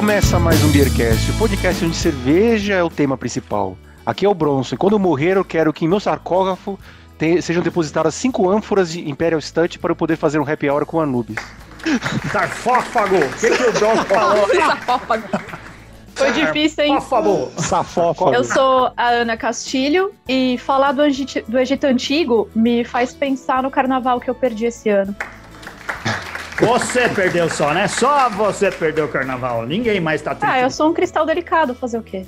Começa mais um Beercast, o podcast onde cerveja é o tema principal. Aqui é o Bronson, e quando eu morrer eu quero que em meu sarcófago sejam depositadas 5 ânforas de Imperial Stout para eu poder fazer um happy hour com Anubis. Sarcófago! O que o Bronson falou? Sarcófago. Foi difícil, hein? Sarcófago. Eu sou a Ana Castilho e falar do Egito Antigo me faz pensar no carnaval que eu perdi esse ano. Você perdeu só, né? Só você perdeu o carnaval. Ninguém mais tá tentando. Eu sou um cristal delicado, fazer o quê?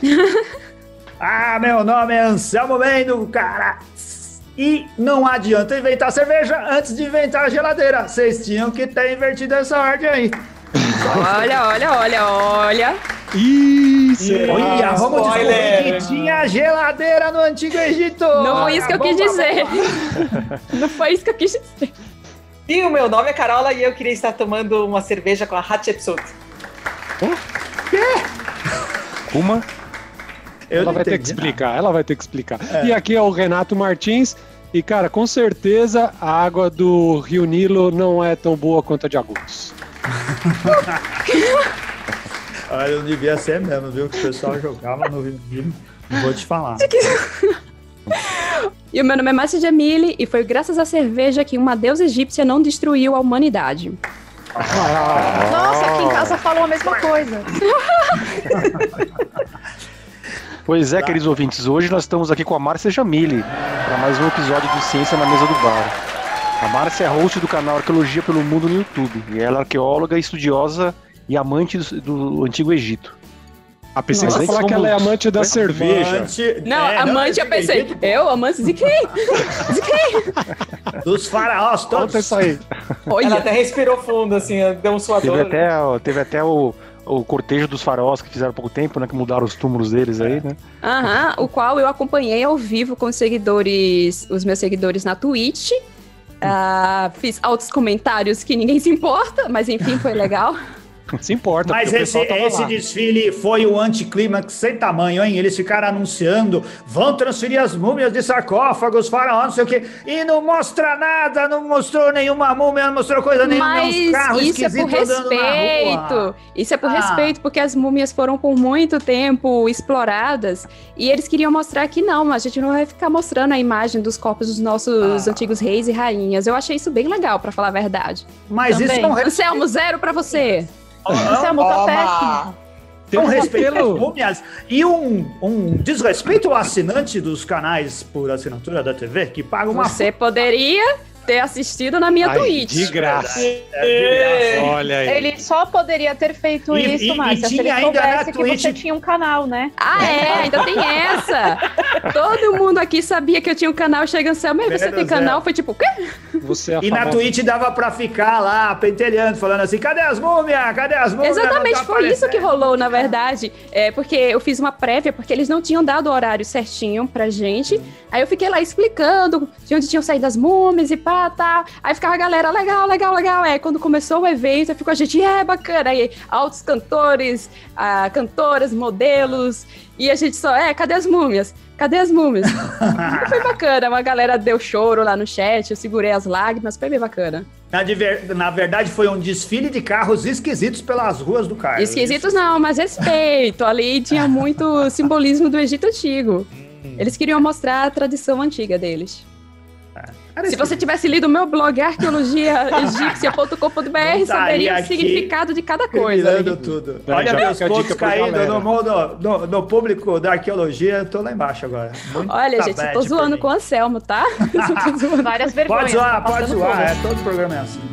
Meu nome é Anselmo Mendo, cara. E não adianta inventar cerveja antes de inventar a geladeira. Vocês tinham que ter invertido essa ordem aí. Olha. Olha, vamos descobrir que tinha geladeira no Antigo Egito. Não foi isso que eu quis dizer. Não foi isso que eu quis dizer. E o meu nome é Carola e eu queria estar tomando uma cerveja com a Hatshepsut. Quê? Uma? Ela vai ter que explicar. E aqui é o Renato Martins. E, cara, com certeza a água do Rio Nilo não é tão boa quanto a de Agudos. Olha, não devia ser mesmo, viu? Que o pessoal jogava no Rio Nilo. Não vou te falar. E o meu nome é Márcia Jamile e foi graças à cerveja que uma deusa egípcia não destruiu a humanidade. Nossa, aqui em casa falou a mesma coisa. Pois é, queridos ouvintes, hoje nós estamos aqui com a Márcia Jamile para mais um episódio de Ciência na Mesa do Bar. A Márcia é host do canal Arqueologia pelo Mundo no YouTube e ela é arqueóloga, estudiosa e amante do Antigo Egito. Pensei que você ia falar que ela é amante da cerveja. Amante, eu pensei, amante de quem? De quem? Dos faraós todos. Conta isso aí. Ela até respirou fundo, assim, deu um suador. Teve até o cortejo dos faraós que fizeram há pouco tempo, né? Que mudaram os túmulos deles aí, né? O qual eu acompanhei ao vivo com os meus seguidores na Twitch. Fiz altos comentários que ninguém se importa, mas enfim, foi legal. Se importa. Mas esse desfile foi o anticlímax sem tamanho, hein? Eles ficaram anunciando, vão transferir as múmias de sarcófagos, faraó, não sei o quê, e não mostra nada, não mostrou nenhuma múmia, não mostrou coisa nenhuma, uns carros esquisitos andando na rua. Isso é por respeito, porque as múmias foram por muito tempo exploradas, e eles queriam mostrar que não, a gente não vai ficar mostrando a imagem dos corpos dos nossos antigos reis e rainhas. Eu achei isso bem legal, pra falar a verdade. Mas também. Isso não... Anselmo, 0 pra você. Anselmo, tá péssimo. Um respeito às múmias e um desrespeito ao assinante dos canais por assinatura da TV, que paga uma... Você poderia ter assistido na minha Twitch. De graça. Olha aí. Ele só poderia ter feito isso, Márcia, se ele soubesse que você tinha um canal, né? Ainda tem essa. Todo mundo aqui sabia que eu tinha um canal. Chega Anselmo, mas você tem canal? Foi tipo, o quê? E na Twitch dava pra ficar lá, pentelhando, falando assim, cadê as múmias? Cadê as múmias? Exatamente, foi isso que rolou, na verdade. Porque eu fiz uma prévia, porque eles não tinham dado o horário certinho pra gente. Aí eu fiquei lá explicando de onde tinham saído as múmias e pá, tá. Aí ficava a galera, legal. Quando começou o evento, ficou a gente, bacana. Aí altos cantores, cantoras, modelos. E a gente só, cadê as múmias? E foi bacana, uma galera deu choro lá no chat, eu segurei as lágrimas, foi bem bacana. Na verdade, foi um desfile de carros esquisitos pelas ruas do Cairo. Esquisitos não, mas respeito. Ali tinha muito simbolismo do Egito Antigo. Eles queriam mostrar a tradição antiga deles. Se você tivesse lido o meu blog arqueologiaegípcia.com.br, saberia o significado de cada coisa. Tudo. Olha meus pontos caindo no público da arqueologia, eu tô lá embaixo agora. Olha, gente, eu tô zoando com o Anselmo, tá? Várias vergonhas. Pode zoar, todo programa é assim.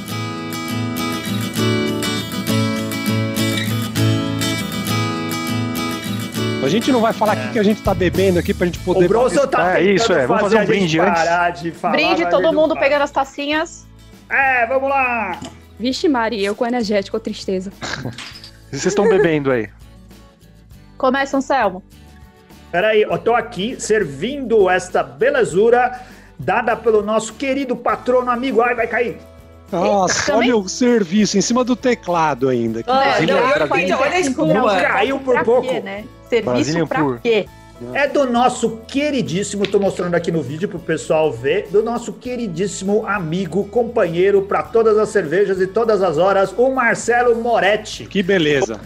A gente não vai falar o que a gente tá bebendo aqui pra gente poder... O Bronson tá vamos fazer um brinde antes. Brinde, todo mundo pegando as tacinhas. Vamos lá. Vixe Maria, eu com energético, tristeza. O que vocês estão bebendo aí? Começa, Anselmo. Peraí, eu tô aqui servindo esta belezura dada pelo nosso querido patrono amigo. Ai, vai cair. Nossa, olha o serviço em cima do teclado ainda. Olha a espuma. Caiu por pouco. Quê, né? Serviço pra quê? É do nosso queridíssimo, tô mostrando aqui no vídeo pro pessoal ver, do nosso queridíssimo amigo, companheiro para todas as cervejas e todas as horas, o Marcelo Moretti. Que beleza.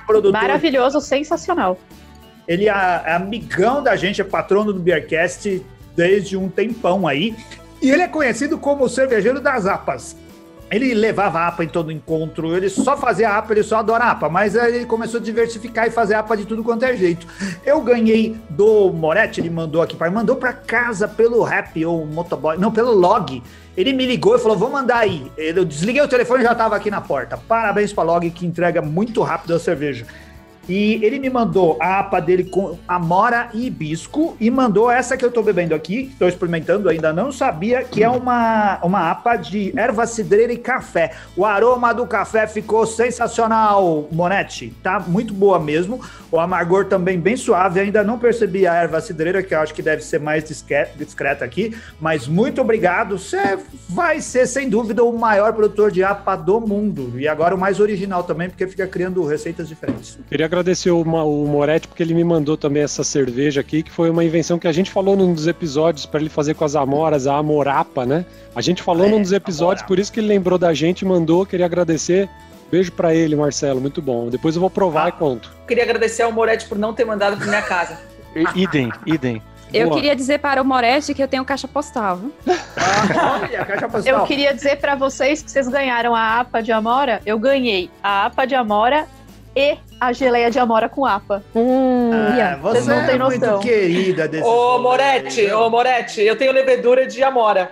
produtor. Maravilhoso, sensacional. Ele é amigão da gente, é patrono do Beercast desde um tempão aí. E ele é conhecido como o cervejeiro das APAs. Ele levava a APA em todo encontro, ele só fazia APA, ele só adora APA, mas aí ele começou a diversificar e fazer APA de tudo quanto é jeito. Eu ganhei do Moretti, ele mandou aqui, mandou pra casa pelo Rap ou Motoboy, não, pelo Log. Ele me ligou e falou, vou mandar aí. Eu desliguei o telefone e já tava aqui na porta. Parabéns pra Log, que entrega muito rápido a cerveja. E ele me mandou a APA dele com amora e hibisco e mandou essa que eu tô bebendo aqui, estou experimentando, ainda não sabia, que é uma APA de erva cidreira e café. O aroma do café ficou sensacional, Monetti, tá muito boa mesmo. O amargor também bem suave, ainda não percebi a erva cidreira, que eu acho que deve ser mais discreta aqui, mas muito obrigado, você vai ser sem dúvida o maior produtor de APA do mundo, e agora o mais original também, porque fica criando receitas diferentes. Queria agradecer o Moretti, porque ele me mandou também essa cerveja aqui, que foi uma invenção que a gente falou num dos episódios para ele fazer com as amoras, a Amorapa, né? A gente falou num dos episódios, por isso que ele lembrou da gente e mandou, queria agradecer. Beijo pra ele, Marcelo, muito bom. Depois eu vou provar e conto. Queria agradecer ao Moretti por não ter mandado pra minha casa. Idem. Eu Boa. queria dizer para o Moretti que eu tenho caixa postal. Viu? Olha, caixa postal. Eu queria dizer pra vocês que vocês ganharam a APA de Amora. Eu ganhei a APA de Amora e a geleia de Amora com APA. Você não têm é muito noção. querida desse. Ô, Moretti, eu tenho levedura de Amora.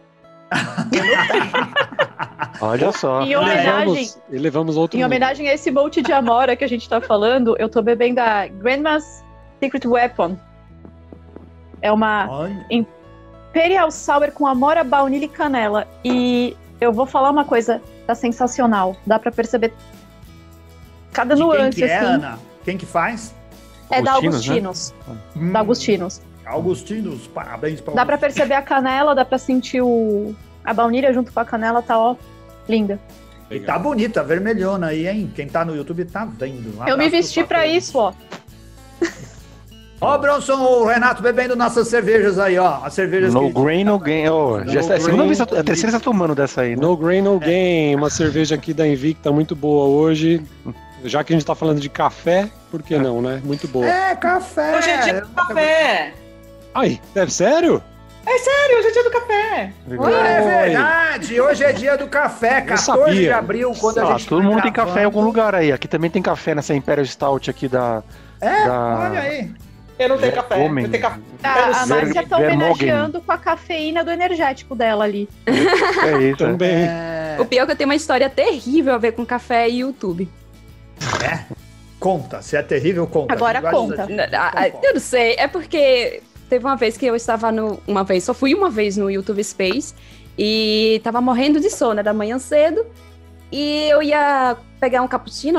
Olha só. Em homenagem, Elevamos outro em homenagem a esse monte de Amora que a gente tá falando, eu tô bebendo a Grandma's Secret Weapon. É uma Imperial Sour com Amora, baunilha e canela. E eu vou falar uma coisa, tá sensacional. Dá pra perceber cada nuance, quem que é, assim. Ana? Quem que faz? É da Agustinos, Agustinos. Da Agustinos. Augustinos, parabéns pra Dá pra perceber a canela, dá pra sentir a baunilha junto com a canela, tá ó, linda. E tá bonita, vermelhona aí, hein? Quem tá no YouTube tá vendo. Eu me vesti pra isso, ó. Ó, Bronson, o Renato bebendo nossas cervejas aí, ó. As cervejas No grain, no gain. Oh, já é a segunda vez, a terceira você tá tomando dessa aí, né? No Grain, No Gain, uma cerveja aqui da Invicta muito boa hoje. Já que a gente tá falando de café, por que não, né? Muito boa. É, café. Hoje é dia do café. Ai, sério? É sério, hoje é dia do café. É verdade, hoje é dia do café, 14 sabia. de abril, quando a gente todo tá mundo tem gravando. café em algum lugar aí. Aqui também tem café nessa Imperial Stout aqui da... Olha aí. Eu não tenho café. Homem. Eu tenho café. A Márcia tá Vermogen. homenageando com a cafeína do energético dela ali. É isso. Também. O pior é que eu tenho uma história terrível a ver com café e YouTube. Conta, se é terrível, conta. Agora conta. Eu não sei, é porque teve uma vez que eu estava só fui uma vez no YouTube Space e tava morrendo de sono, era da manhã cedo, e eu ia pegar um cappuccino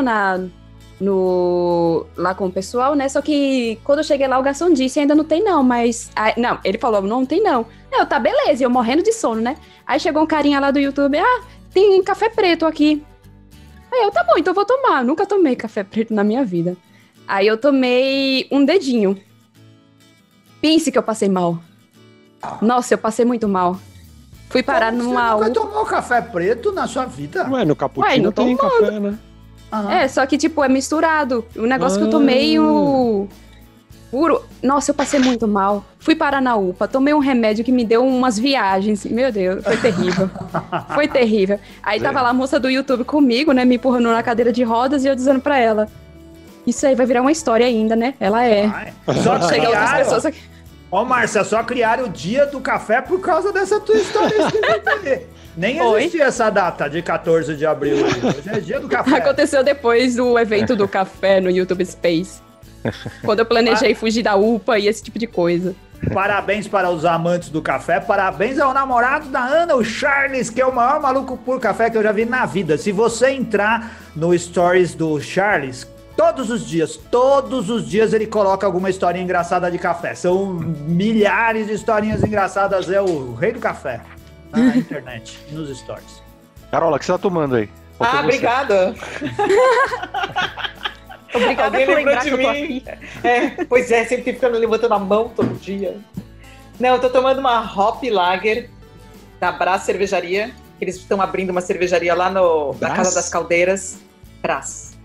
lá com o pessoal, né? Só que quando eu cheguei lá, o garçom disse, ainda não tem não, mas... não, ele falou, não tem não. Eu, tá, beleza, e eu morrendo de sono, né? Aí chegou um carinha lá do YouTube, tem café preto aqui. Aí eu, tá bom, então eu vou tomar. Nunca tomei café preto na minha vida. Aí eu tomei um dedinho. Pense que eu passei mal. Nossa, eu passei muito mal. Fui parar numa... Você nunca tomou café preto na sua vida? Ué, no cappuccino não tem tomando. café, né? É, só que, tipo, é misturado. O negócio que eu tomei, o puro... Nossa, eu passei muito mal. Fui parar na UPA, tomei um remédio que me deu umas viagens. Meu Deus, foi terrível. Foi terrível. Aí tava lá a moça do YouTube comigo, né, me empurrando na cadeira de rodas e eu dizendo pra ela, isso aí vai virar uma história ainda, né? Ela é. Só Chega outras pessoas aqui. Ó, Márcia, só criaram o dia do café por causa dessa tua história escrita aí. Nem existia essa data de 14 de abril. Hoje é dia do café. Aconteceu depois do evento do café no YouTube Space. Quando eu planejei fugir da UPA e esse tipo de coisa. Parabéns para os amantes do café. Parabéns ao namorado da Ana, o Charles, que é o maior maluco por café que eu já vi na vida. Se você entrar no stories do Charles, todos os dias ele coloca alguma historinha engraçada de café. São milhares de historinhas engraçadas. É o rei do café na internet, nos stories. Carola, o que você tá tomando aí? Obrigada. Obrigada Alguém por lembrou lembrar de que eu tô mim. aqui. Pois é, sempre ficando levantando a mão todo dia. Não, eu tô tomando uma Hop Lager da Brás Cervejaria. Eles estão abrindo uma cervejaria lá na Casa das Caldeiras. Brás.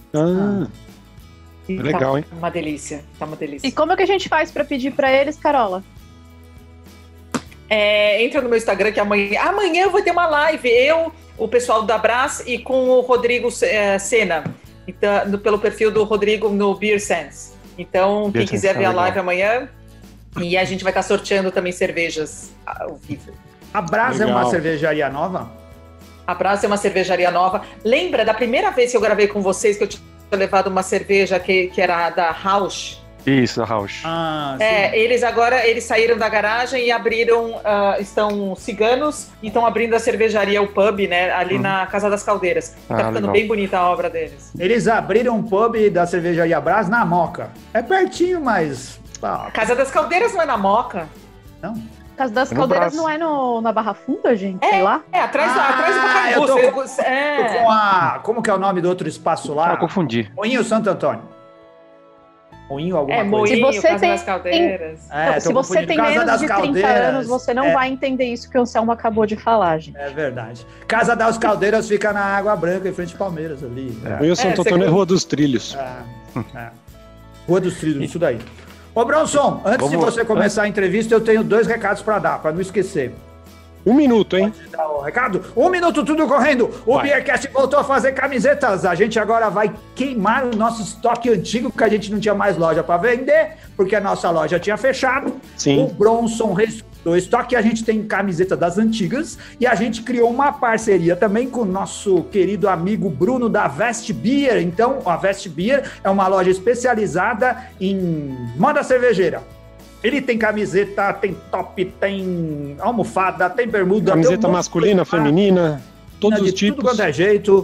Legal, hein? Uma delícia, tá uma delícia. E como é que a gente faz pra pedir pra eles, Carola? Entra no meu Instagram que amanhã eu vou ter uma live, o pessoal da Brás e com o Rodrigo Sena, então, pelo perfil do Rodrigo no Beer Sense. Então, quem quiser ver a live amanhã, e a gente vai estar sorteando também cervejas ao vivo. A Brás é uma cervejaria nova? A Brás é uma cervejaria nova. Lembra da primeira vez que eu gravei com vocês que eu tinha levado uma cerveja que era da Rausch? Isso, a Rausch. Eles saíram da garagem e abriram, estão ciganos e estão abrindo a cervejaria, o pub, né, ali na Casa das Caldeiras. Tá ficando legal. Bem bonita a obra deles. Eles abriram um pub da cervejaria Brás na Moca. É pertinho, mas... Casa das Caldeiras não é na Moca? Não. Casa das Caldeiras não é na Barra Funda, gente? Sei lá. Atrás do Pacaembu. Tô com como que é o nome do outro espaço lá? Eu confundi. Moinho Santo Antônio. Moinho alguma coisa. Se você Casa das Caldeiras. Se você tem menos de 30 anos, você não vai entender isso que o Anselmo acabou de falar, gente. É verdade. Casa das Caldeiras fica na Água Branca, em frente ao Palmeiras ali. Moinho Santo Antônio é Rua dos Trilhos. Rua dos Trilhos, isso daí. Ô, Bronson, antes de você começar a entrevista, eu tenho 2 recados para dar, para não esquecer. 1 minuto, hein? Pode dar o recado? 1 minuto, tudo correndo. O Beercast voltou a fazer camisetas. A gente agora vai queimar o nosso estoque antigo, porque a gente não tinha mais loja para vender, porque a nossa loja tinha fechado. Sim. O Bronson ressuscitou o estoque, a gente tem camiseta das antigas e a gente criou uma parceria também com o nosso querido amigo Bruno da Vest Beer. Então, a Vest Beer é uma loja especializada em moda cervejeira. Ele tem camiseta, tem top, tem almofada, tem bermuda. Camiseta masculina, feminina, todos os tipos. Tudo quanto é jeito.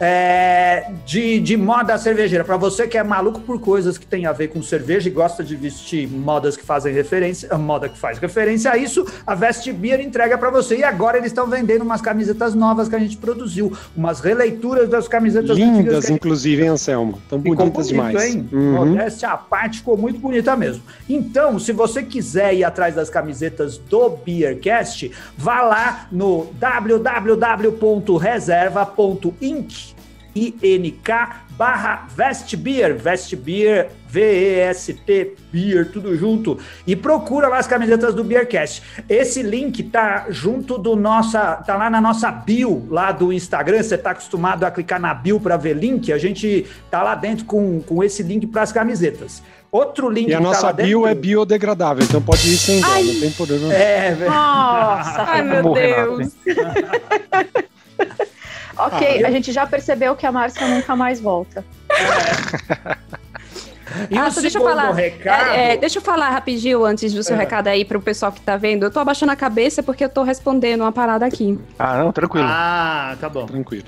De moda cervejeira. Para você que é maluco por coisas que tem a ver com cerveja e gosta de vestir modas que fazem referência, moda que faz referência a isso, a Vest Beer entrega para você. E agora eles estão vendendo umas camisetas novas que a gente produziu, umas releituras das camisetas lindas, inclusive, hein, Anselmo? Estão bonitas demais. Hein? Modéstia à parte, ficou muito bonita mesmo. Então, se você quiser ir atrás das camisetas do Beercast, vá lá no www.reserva.inc /Vestbeer, Vestbeer, VEST Beer, tudo junto, e procura lá as camisetas do Beercast. Esse link tá junto tá lá na nossa bio lá do Instagram. Você tá acostumado a clicar na bio para ver link? A gente tá lá dentro com esse link para as camisetas. Outro link. E a nossa bio é biodegradável, então pode ir sem dó, não tem problema. Nossa, ai meu Deus. Ok, a gente já percebeu que a Márcia nunca mais volta. Deixa eu falar. Deixa eu falar rapidinho antes do seu recado aí para o pessoal que tá vendo. Eu tô abaixando a cabeça porque eu tô respondendo uma parada aqui. Não, tranquilo. Tá bom. Tranquilo.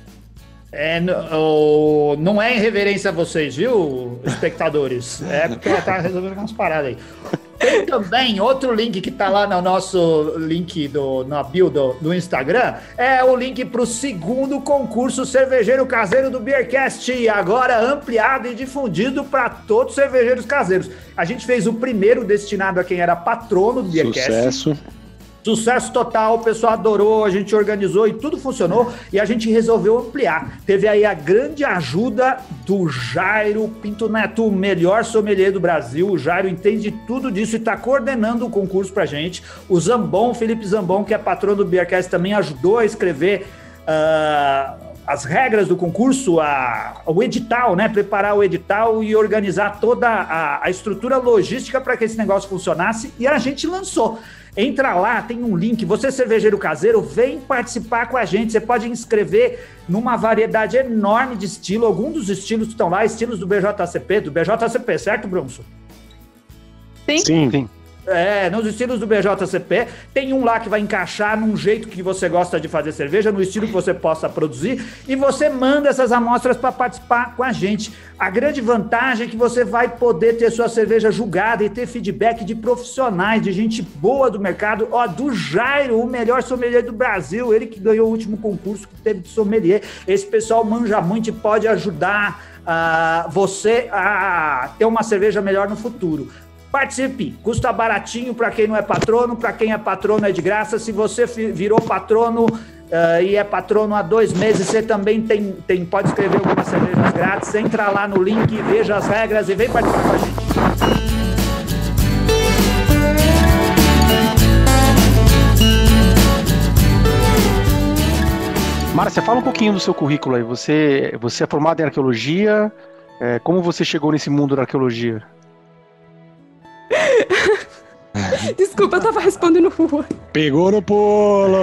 Não é em reverência a vocês, viu, espectadores? É porque ela tá resolvendo umas paradas aí. Tem também outro link que tá lá no nosso link na bio do Instagram, é o link para o 2º concurso cervejeiro caseiro do Beercast, agora ampliado e difundido para todos os cervejeiros caseiros. A gente fez o primeiro destinado a quem era patrono do Beercast. Sucesso total, o pessoal adorou, a gente organizou e tudo funcionou e a gente resolveu ampliar. Teve aí a grande ajuda do Jairo Pinto Neto, o melhor sommelier do Brasil. O Jairo entende tudo disso e está coordenando o concurso pra gente. O Zambon, Felipe Zambon, que é patrono do Beercast, também ajudou a escrever as regras do concurso, o edital, né? Preparar o edital e organizar toda a estrutura logística para que esse negócio funcionasse, e a gente lançou. Entra lá, tem um link. Você, cervejeiro caseiro, vem participar com a gente. Você pode inscrever numa variedade enorme de estilo. Alguns dos estilos que estão lá, estilos do BJCP, certo, Brunson? Sim. Nos estilos do BJCP, tem um lá que vai encaixar num jeito que você gosta de fazer cerveja, no estilo que você possa produzir, e você manda essas amostras para participar com a gente. A grande vantagem é que você vai poder ter sua cerveja julgada e ter feedback de profissionais, de gente boa do mercado, do Jairo, o melhor sommelier do Brasil, ele que ganhou o último concurso que teve de sommelier. Esse pessoal manja muito e pode ajudar você a ter uma cerveja melhor no futuro. Participe, custa baratinho para quem não é patrono, para quem é patrono é de graça. Se você virou patrono, e é patrono há 2 meses, você também pode escrever algumas cervejas grátis. Entra lá no link, veja as regras e vem participar com a gente. Márcia, fala um pouquinho do seu currículo aí. Você é formada em arqueologia. Como você chegou nesse mundo da arqueologia? Desculpa, eu tava respondendo rua. Pegou no pulo!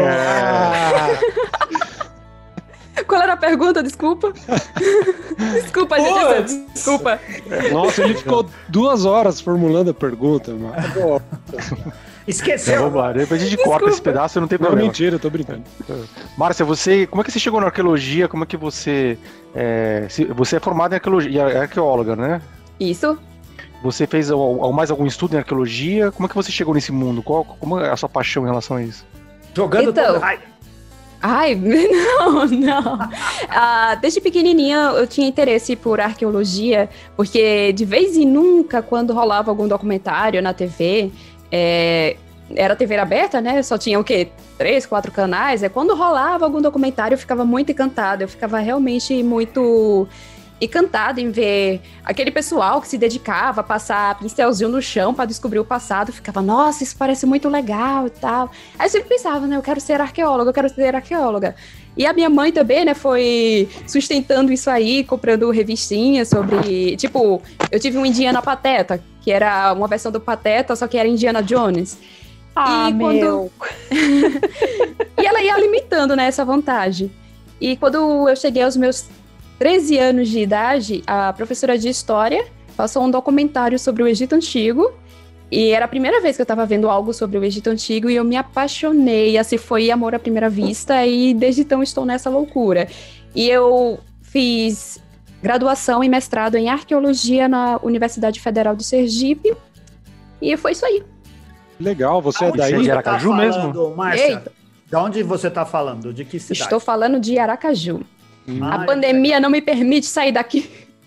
Qual era a pergunta? Desculpa. Desculpa, gente. Desculpa. Nossa, ele ficou 2 horas formulando a pergunta, mano. Esqueceu. Vamos lá, depois a gente corta esse pedaço, não tem Não, problema. mentira, eu tô brincando. Márcia, como é que você chegou na arqueologia? Como é que você... você é formada em arqueologia, é arqueóloga, né? Isso. Você fez mais algum estudo em arqueologia? Como é que você chegou nesse mundo? Como é a sua paixão em relação a isso? Jogando então, todo. Ai, não. Desde pequenininha eu tinha interesse por arqueologia, porque de vez em nunca, quando rolava algum documentário na TV, era TV aberta, né? Só tinha o quê? 3, 4 canais. Quando rolava algum documentário, eu ficava muito encantada. Eu ficava realmente muito encantada em ver aquele pessoal que se dedicava a passar pincelzinho no chão para descobrir o passado. Eu ficava, nossa, isso parece muito legal e tal. Aí eu sempre pensava, né? Eu quero ser arqueóloga. E a minha mãe também, né, foi sustentando isso aí, comprando revistinhas sobre... Tipo, eu tive um Indiana Pateta, que era uma versão do Pateta, só que era Indiana Jones. E ela ia alimentando, né, essa vontade. E quando eu cheguei aos meus 13 anos de idade, a professora de História passou um documentário sobre o Egito Antigo. E era a primeira vez que eu estava vendo algo sobre o Egito Antigo e eu me apaixonei, assim, foi amor à primeira vista e desde então estou nessa loucura. E eu fiz graduação e mestrado em arqueologia na Universidade Federal de Sergipe e foi isso aí. Legal, você é daí? De Aracaju mesmo? Márcia, de onde você está falando? De que cidade? Estou falando de Aracaju. A pandemia não me permite sair daqui.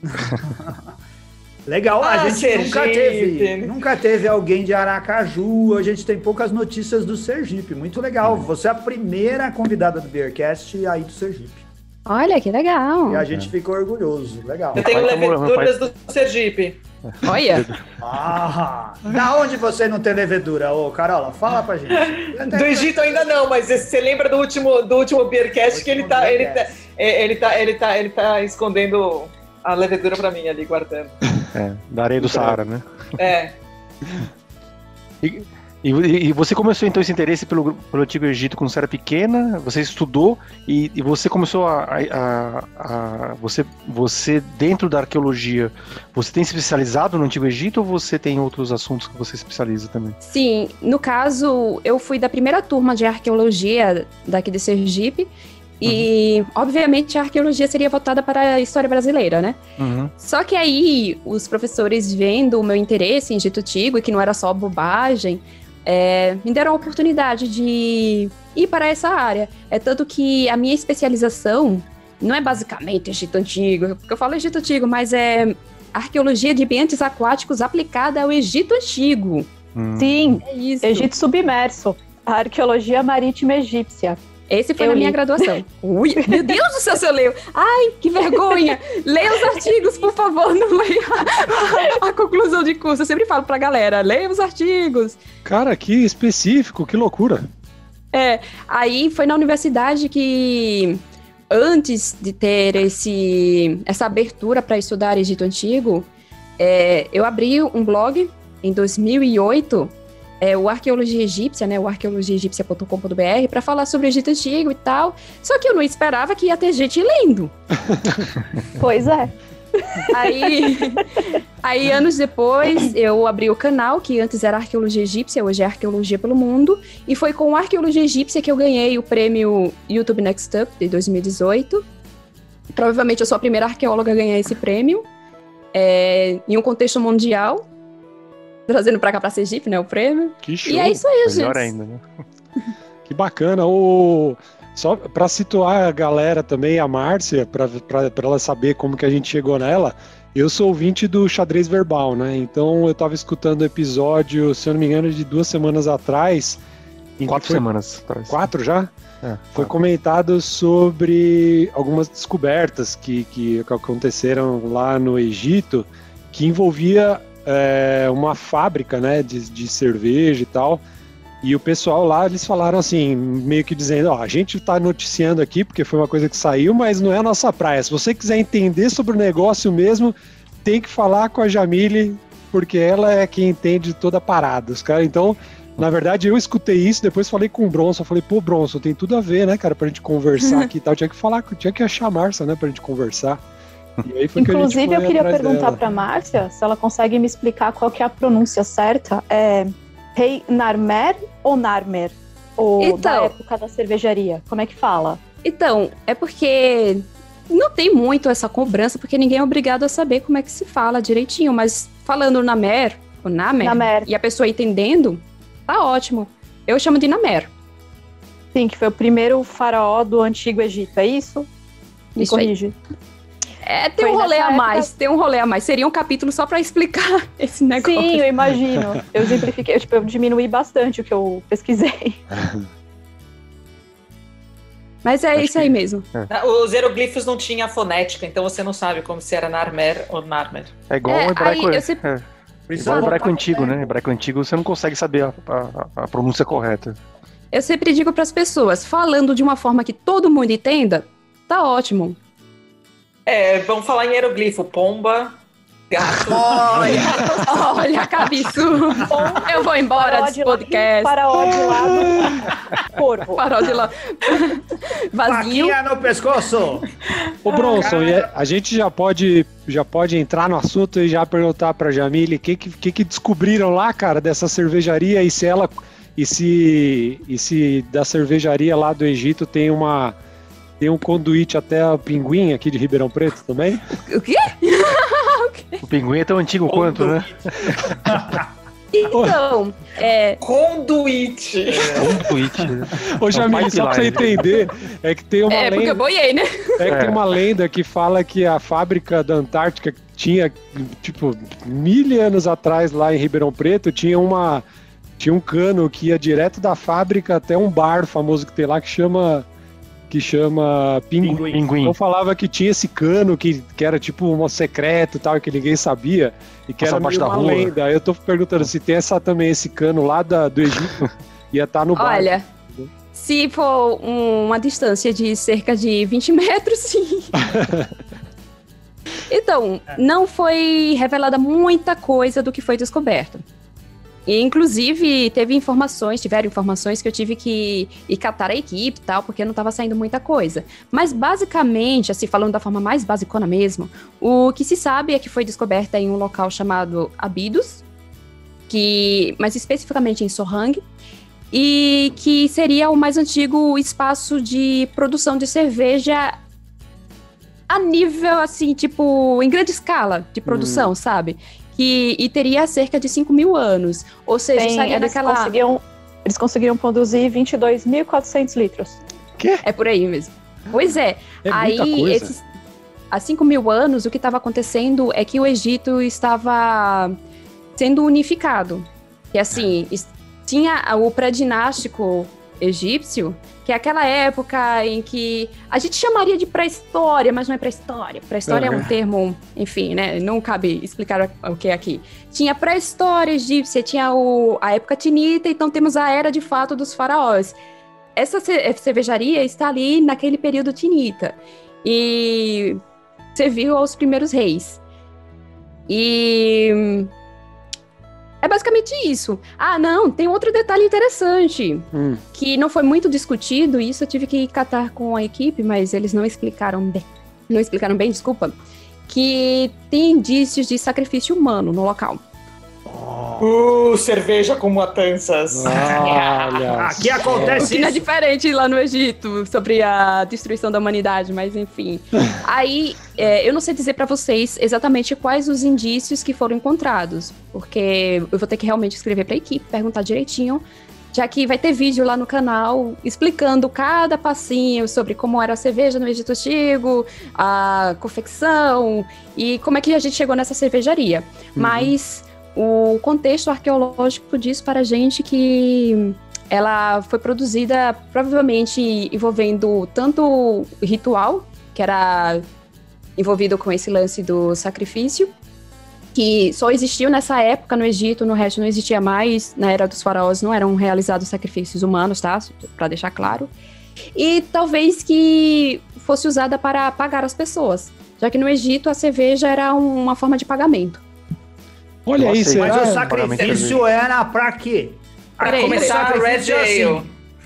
Legal, a gente nunca teve alguém de Aracaju, a gente tem poucas notícias do Sergipe, muito legal. Você é a primeira convidada do Beercast aí do Sergipe. Olha, que legal. E a gente ficou orgulhoso, legal. Eu tenho leveduras do Sergipe. Olha. Da onde você não tem levedura, ô Carola? Fala pra gente. Do Egito ainda não, mas você lembra do último Beercast que ele tá escondendo a levedura pra mim ali, guardando. Da areia do Saara, né? E você começou então esse interesse pelo Antigo Egito quando você era pequena, você estudou e você começou você dentro da arqueologia, você tem se especializado no Antigo Egito ou você tem outros assuntos que você especializa também? Sim, no caso, eu fui da primeira turma de arqueologia daqui de Sergipe. E, obviamente, a arqueologia seria voltada para a história brasileira, né? Só que aí, os professores, vendo o meu interesse em Egito Antigo, e que não era só bobagem, me deram a oportunidade de ir para essa área. Tanto que a minha especialização não é basicamente Egito Antigo, porque eu falo Egito Antigo, mas é arqueologia de ambientes aquáticos aplicada ao Egito Antigo. Sim, É isso. Egito submerso, a arqueologia marítima egípcia. Esse foi na minha graduação. Ui, meu Deus do céu, se eu leio. Ai, que vergonha. Leia os artigos, por favor, não leia a conclusão de curso. Eu sempre falo pra galera, leia os artigos. Cara, que específico, que loucura. Aí foi na universidade que, antes de ter essa abertura para estudar Egito Antigo, eu abri um blog em 2008, o Arqueologia Egípcia, né, o arqueologiaegípcia.com.br, para falar sobre o Egito Antigo e tal. Só que eu não esperava que ia ter gente lendo. Pois é. Aí, anos depois, eu abri o canal, que antes era Arqueologia Egípcia, hoje é Arqueologia pelo Mundo, e foi com a Arqueologia Egípcia que eu ganhei o prêmio YouTube Next Up de 2018. Provavelmente eu sou a primeira arqueóloga a ganhar esse prêmio, em um contexto mundial, trazendo pra cá pra Sergipe, né, o prêmio. Que show. E é isso aí, Melhor gente. ainda, né? Que bacana. Só para situar a galera também, a Márcia, para ela saber como que a gente chegou nela, eu sou ouvinte do Xadrez Verbal, né? Então eu tava escutando o episódio, se eu não me engano, de 2 semanas atrás, 4 semanas atrás. 4 já? Foi 4. comentado sobre algumas descobertas que aconteceram lá no Egito, que envolvia uma fábrica, né, de cerveja e tal. E o pessoal lá, eles falaram assim, meio que dizendo, a gente tá noticiando aqui porque foi uma coisa que saiu, mas não é a nossa praia. Se você quiser entender sobre o negócio mesmo, tem que falar com a Jamile, porque ela é quem entende toda a parada. Os caras, então, na verdade, eu escutei isso, depois falei com o Bronson, falei, pô, Bronson, tem tudo a ver, né, cara, pra gente conversar aqui e tal. Tinha que achar a Márcia, né, pra gente conversar. E aí foi Inclusive, que eu queria perguntar dela. pra Márcia se ela consegue me explicar qual que é a pronúncia certa. É Rei Narmer ou Narmer? Ou Então. da época da cervejaria? Como é que fala? Então, é porque não tem muito essa cobrança, porque ninguém é obrigado a saber como é que se fala direitinho, mas falando Namer, ou Namer, e a pessoa entendendo, tá ótimo. Eu chamo de Namer. Sim, que foi o primeiro faraó do Antigo Egito, é isso? Me Isso aí. corrige. Tem Foi um rolê nessa a mais, época- tem um rolê a mais. Seria um capítulo só pra explicar esse negócio. Sim, eu imagino. Eu exemplifiquei, eu diminuí bastante o que eu pesquisei. Mas é isso aí mesmo. Os hieroglifos não tinham a fonética, então você não sabe como se era Narmer ou Narmer. É igual o hebraico. aí eu sempre- Igual o hebraico antigo, né? Hebraico antigo você não consegue saber a pronúncia correta. Eu sempre digo pras pessoas, falando de uma forma que todo mundo entenda, tá ótimo. Vamos falar em hieroglifo. Pomba, gato. Olha, cabeçudo. Eu vou embora desse podcast. Faraó de lado, corvo. Parou de lá. Vazio. Faquinha no pescoço. Ô Bronson, e a gente já pode entrar no assunto e já perguntar pra Jamile o que descobriram lá, cara, dessa cervejaria e se da cervejaria lá do Egito tem um conduíte até o Pinguim aqui de Ribeirão Preto também? O quê? O pinguim é tão antigo quanto, né? Então, Conduíte. Conduíte. Ô Jamile, só pra você entender, é que tem uma porque eu lenda. boiei, né? Tem uma lenda que fala que a fábrica da Antártica tinha, tipo, 1000 anos atrás lá em Ribeirão Preto, tinha um cano que ia direto da fábrica até um bar famoso que tem lá que chama Pinguim. Então falava que tinha esse cano que era tipo um secreto e tal, que ninguém sabia, e que era meio uma lenda. Aí eu tô perguntando se tem também esse cano lá do Egito, ia estar no bar. Olha, se for uma distância de cerca de 20 metros, sim. Então, não foi revelada muita coisa do que foi descoberto. E, inclusive, tiveram informações que eu tive que ir catar a equipe e tal, porque não estava saindo muita coisa. Mas, basicamente, assim, falando da forma mais basicona mesmo, o que se sabe é que foi descoberta em um local chamado Abidos, mas especificamente em Sohang, e que seria o mais antigo espaço de produção de cerveja a nível, assim, tipo, em grande escala de produção, sabe? E teria cerca de 5.000 anos. Ou seja, estaria naquela... Eles conseguiram produzir 22.400 litros. Quê? É por aí mesmo. Pois é. Muita coisa. Há 5.000 anos, o que estava acontecendo é que o Egito estava sendo unificado. Que, assim, tinha o pré-dinástico egípcio, que é aquela época em que a gente chamaria de pré-história, mas não é pré-história. Pré-história é um termo, enfim, né? Não cabe explicar o que é aqui. Tinha pré-história egípcia, tinha a época tinita, então temos a era de fato dos faraós. Essa cervejaria está ali naquele período tinita e serviu aos primeiros reis. E é basicamente isso. Ah, não, tem outro detalhe interessante, que não foi muito discutido, e isso eu tive que catar com a equipe, mas eles não explicaram bem, desculpa, que tem indícios de sacrifício humano no local. Cerveja com matanças. Olha. Aqui acontece O que não é isso. diferente lá no Egito, sobre a destruição da humanidade, mas enfim. Aí, eu não sei dizer pra vocês exatamente quais os indícios que foram encontrados, porque eu vou ter que realmente escrever pra equipe, perguntar direitinho, já que vai ter vídeo lá no canal explicando cada passinho sobre como era a cerveja no Egito Antigo, a confecção e como é que a gente chegou nessa cervejaria. Mas o contexto arqueológico diz para a gente que ela foi produzida provavelmente envolvendo tanto o ritual, que era envolvido com esse lance do sacrifício, que só existiu nessa época no Egito, no resto não existia mais, na era dos faraós não eram realizados sacrifícios humanos, tá? Para deixar claro. E talvez que fosse usada para pagar as pessoas, já que no Egito a cerveja era uma forma de pagamento. Olha aí, mas o sacrifício era pra quê? Para começar o Red Ale.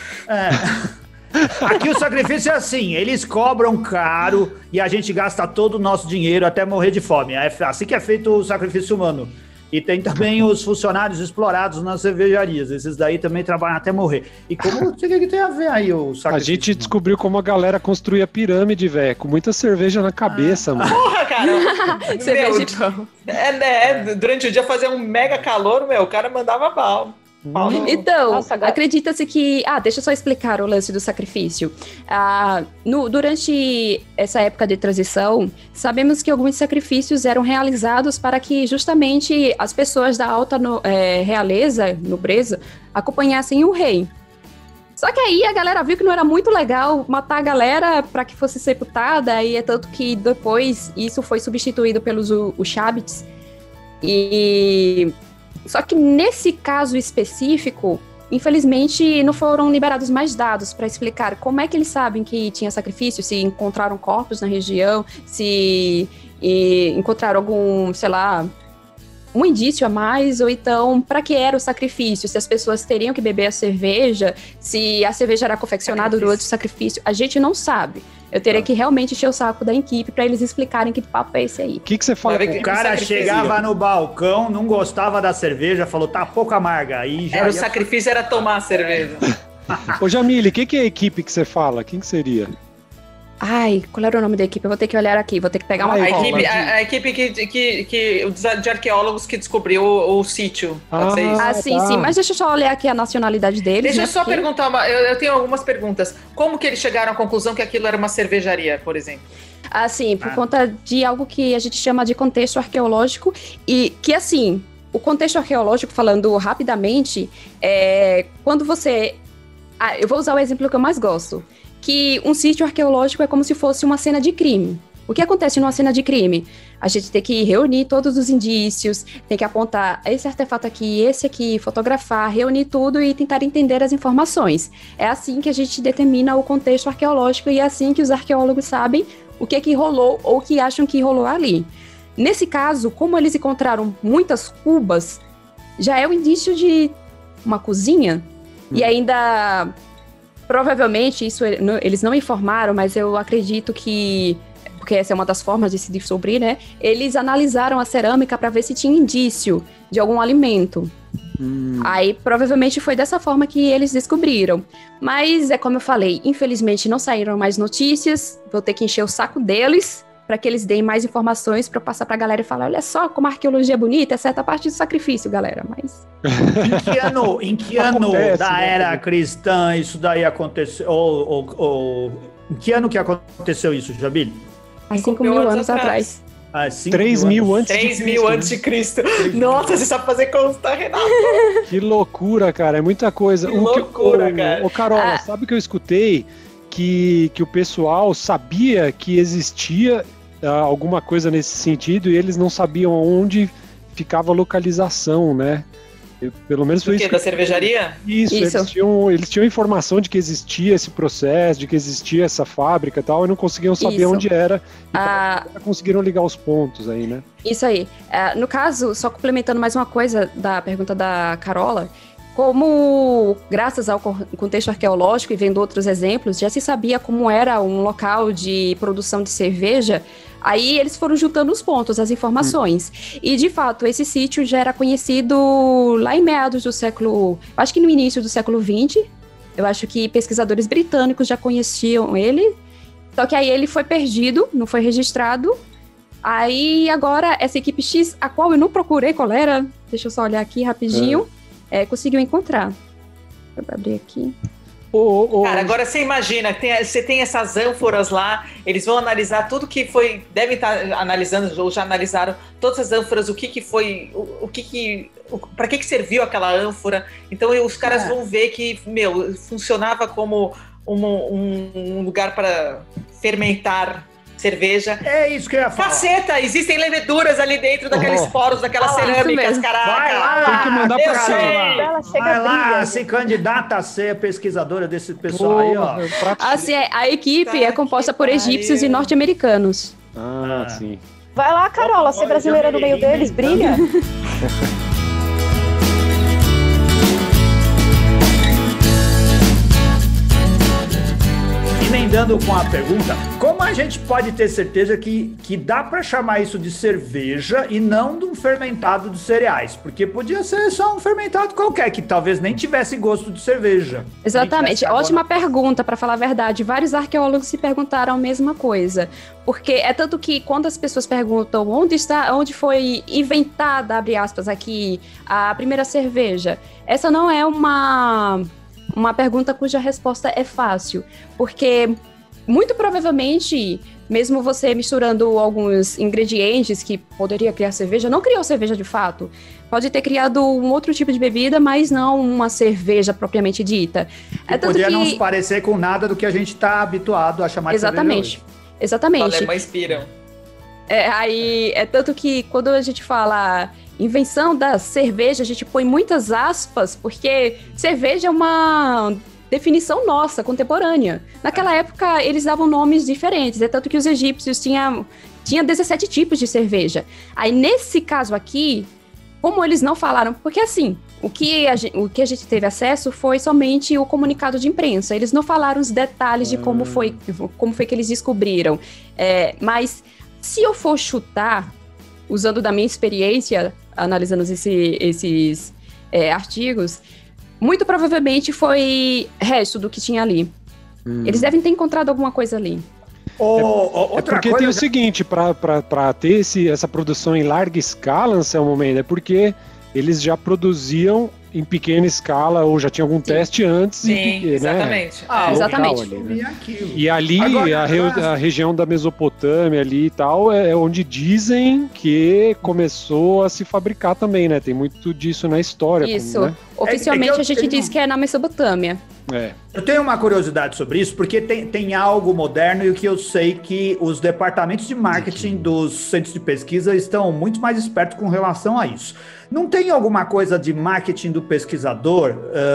Aqui o sacrifício é assim, eles cobram caro e a gente gasta todo o nosso dinheiro até morrer de fome. É assim que é feito o sacrifício humano. E tem também os funcionários explorados nas cervejarias. Esses daí também trabalham até morrer. E como o que tem a ver aí o sacrifício? A gente descobriu como a galera construía pirâmide, velho, com muita cerveja na cabeça, mano. Porra, cara! Cerveja de pão. Durante o dia fazia um mega calor, o cara mandava pau. Então, Nossa, agora... acredita-se que... deixa eu só explicar o lance do sacrifício. Durante essa época de transição, sabemos que alguns sacrifícios eram realizados para que justamente as pessoas da alta realeza, nobreza, acompanhassem o rei. Só que aí a galera viu que não era muito legal matar a galera para que fosse sepultada, e é tanto que depois isso foi substituído pelos os Shabbats. Só que nesse caso específico, infelizmente, não foram liberados mais dados para explicar como é que eles sabem que tinha sacrifício, se encontraram corpos na região, se encontraram algum, sei lá, um indício a mais, ou então, para que era o sacrifício? Se as pessoas teriam que beber a cerveja, se a cerveja era confeccionada durante o sacrifício, a gente não sabe. Eu teria que realmente encher o saco da equipe para eles explicarem que papo é esse aí. O que você fala? O cara chegava no balcão, não gostava da cerveja, falou, tá pouco amarga. Aí já o sacrifício era tomar a cerveja. Ô Jamile, o que é a equipe que você fala? Quem que seria? Ai, qual era o nome da equipe? Eu vou ter que olhar aqui, vou ter que pegar uma cola. A equipe de arqueólogos que descobriu o sítio. Pode ser isso? Sim. Mas deixa eu só olhar aqui a nacionalidade deles. Deixa eu só perguntar, eu tenho algumas perguntas. Como que eles chegaram à conclusão que aquilo era uma cervejaria, por exemplo? Sim, por conta de algo que a gente chama de contexto arqueológico, e que, assim, o contexto arqueológico, falando rapidamente, quando você... eu vou usar o exemplo que eu mais gosto, que um sítio arqueológico é como se fosse uma cena de crime. O que acontece numa cena de crime? A gente tem que reunir todos os indícios, tem que apontar esse artefato aqui, esse aqui, fotografar, reunir tudo e tentar entender as informações. É assim que a gente determina o contexto arqueológico e é assim que os arqueólogos sabem o que é que rolou ou o que acham que rolou ali. Nesse caso, como eles encontraram muitas cubas, já é um indício de uma cozinha e ainda... Provavelmente, isso eles não informaram, mas eu acredito que, porque essa é uma das formas de se descobrir, né? Eles analisaram a cerâmica para ver se tinha indício de algum alimento. Aí, provavelmente, foi dessa forma que eles descobriram. Mas, como eu falei, infelizmente não saíram mais notícias, vou ter que encher o saco deles para que eles deem mais informações para eu passar para a galera e falar, olha só como a arqueologia é bonita, exceto a parte do sacrifício, galera, mas... Em que ano da era cristã isso daí aconteceu? Em que ano que aconteceu isso, Jamile? Há 5.000 anos atrás. 3.000 antes de 3.000 antes de Cristo. Nossa, você sabe fazer conta, Renato. Que loucura, cara, é muita coisa. Que loucura, cara. Ô, Carola, sabe que eu escutei que o pessoal sabia que existia alguma coisa nesse sentido e eles não sabiam onde ficava a localização, né? Pelo menos foi isso. Da cervejaria? Isso. Eles tinham informação de que existia esse processo, de que existia essa fábrica e tal, e não conseguiam saber onde era. E conseguiram ligar os pontos aí, né? Isso aí. No caso, só complementando mais uma coisa da pergunta da Carola, como, graças ao contexto arqueológico e vendo outros exemplos, já se sabia como era um local de produção de cerveja, aí eles foram juntando os pontos, as informações. E, de fato, esse sítio já era conhecido lá em meados do século... Acho que no início do século XX. Eu acho que pesquisadores britânicos já conheciam ele. Só que aí ele foi perdido, não foi registrado. Aí, agora, essa equipe X, a qual eu não procurei qual era, deixa eu só olhar aqui rapidinho, conseguiu encontrar. Vou abrir aqui. Cara, agora você imagina, você tem essas ânforas lá, eles vão analisar tudo que foi, devem estar analisando, ou já analisaram todas as ânforas, o que foi, para que serviu aquela ânfora. Então os caras vão ver que, funcionava como um lugar para fermentar cerveja. É isso que eu ia falar. Caceta, existem leveduras ali dentro daqueles poros, daquelas cerâmicas, caraca. Vai lá, tem que mandar pra Ela chega Vai lá, brilhando. se candidata a ser pesquisadora desse pessoal aí, ó. Assim, a equipe é composta por egípcios e norte-americanos. Sim. Vai lá, Carola, ser brasileira no meio deles, brilha. Emendando com a pergunta, como a gente pode ter certeza que dá para chamar isso de cerveja e não de um fermentado de cereais? Porque podia ser só um fermentado qualquer, que talvez nem tivesse gosto de cerveja. Exatamente, ótima pergunta, para falar a verdade. Vários arqueólogos se perguntaram a mesma coisa. Porque é tanto que quando as pessoas perguntam onde foi inventada, abre aspas aqui, a primeira cerveja, essa não é uma pergunta cuja resposta é fácil, porque muito provavelmente, mesmo você misturando alguns ingredientes que poderia criar cerveja, não criou cerveja de fato. Pode ter criado um outro tipo de bebida, mas não uma cerveja propriamente dita. Podia não se parecer com nada do que a gente está habituado a chamar de cerveja hoje. Exatamente. Os alemães piram. É tanto que quando a gente fala invenção da cerveja, a gente põe muitas aspas, porque cerveja é uma definição nossa, contemporânea. Naquela época, eles davam nomes diferentes, é tanto que os egípcios tinham 17 tipos de cerveja. Aí, nesse caso aqui, como eles não falaram, porque assim, o que a gente teve acesso foi somente o comunicado de imprensa, eles não falaram os detalhes de como foi que eles descobriram. Mas, se eu for chutar, usando da minha experiência, analisando esses artigos, muito provavelmente foi resto do que tinha ali. Eles devem ter encontrado alguma coisa ali. Porque tem o seguinte, para ter essa produção em larga escala, Anselmo Mendes, é porque eles já produziam em pequena escala ou já tinha algum teste antes. Sim, exatamente. Né? Exatamente. Ali, né? E ali, a região da Mesopotâmia ali e tal, é onde dizem que começou a se fabricar também, né? Tem muito disso na história. Isso. Como, né? Oficialmente a gente diz que é na Mesopotâmia. Eu tenho uma curiosidade sobre isso, porque tem algo moderno e o que eu sei que os departamentos de marketing dos centros de pesquisa estão muito mais espertos com relação a isso. Não tem alguma coisa de marketing do pesquisador,